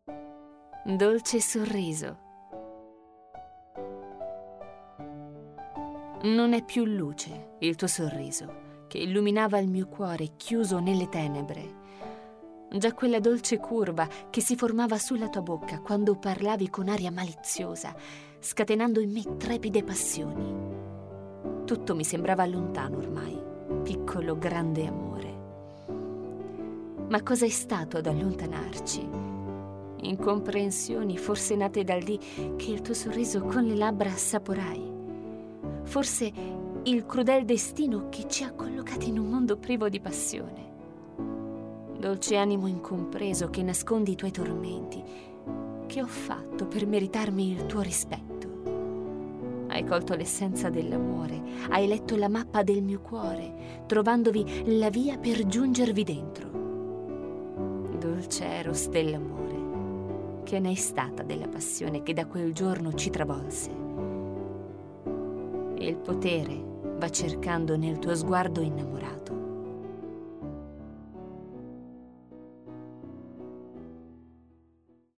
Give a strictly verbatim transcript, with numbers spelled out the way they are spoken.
Dolce sorriso. Non è più luce il tuo sorriso che illuminava il mio cuore chiuso nelle tenebre, già quella dolce curva che si formava sulla tua bocca quando parlavi con aria maliziosa, scatenando in me trepide passioni. Tutto mi sembrava lontano ormai, piccolo grande amore. Ma cosa è stato ad allontanarci? Incomprensioni forse nate dal dì che il tuo sorriso con le labbra assaporai. Forse il crudel destino che ci ha collocati in un mondo privo di passione. Dolce animo incompreso che nascondi i tuoi tormenti, che ho fatto per meritarmi il tuo rispetto? Hai colto l'essenza dell'amore, hai letto la mappa del mio cuore, trovandovi la via per giungervi dentro. Dolce Eros dell'amore, che ne è stata della passione che da quel giorno ci travolse? E il potere va cercando nel tuo sguardo innamorato